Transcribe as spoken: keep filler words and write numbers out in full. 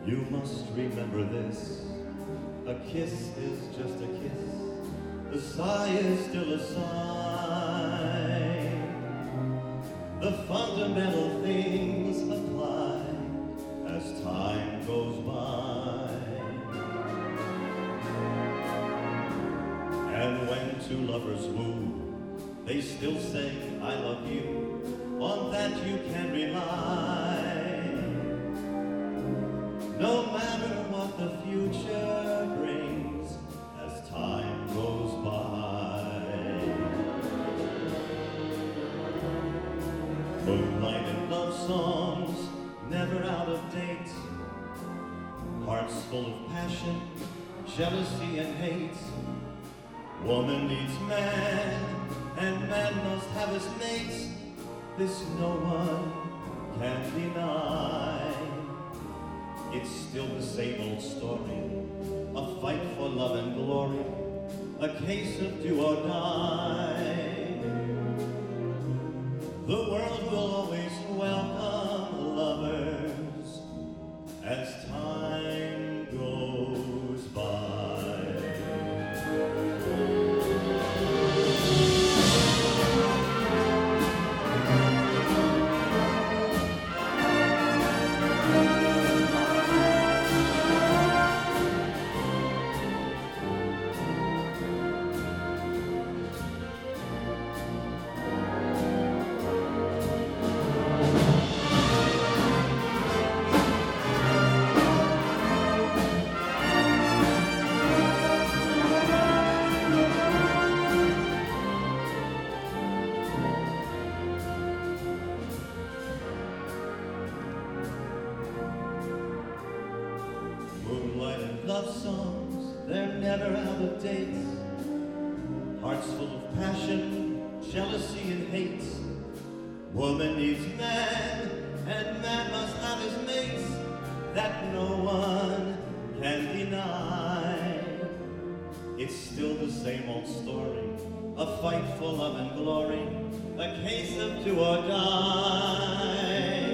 You must remember this. A kiss is just a kiss. The sigh is still a sigh. The fundamental things apply as time goes by. And when two lovers woo, they still say, I love you. On that you can rely. No matter what the future brings as time goes by. Moonlight and love songs, never out of date. Hearts full of passion, jealousy and hate. Woman needs man, and man must have his mate. This no one can deny. It's still the same old story, a fight for love and glory, a case of do or die. The world will always welcome lovers as time goes by. Moonlight and love songs, they're never out of date. Hearts full of passion, jealousy and hate. Woman needs man, and man must have his mate. That no one can deny. It's still the same old story, a fight for love and glory, a case of do or die.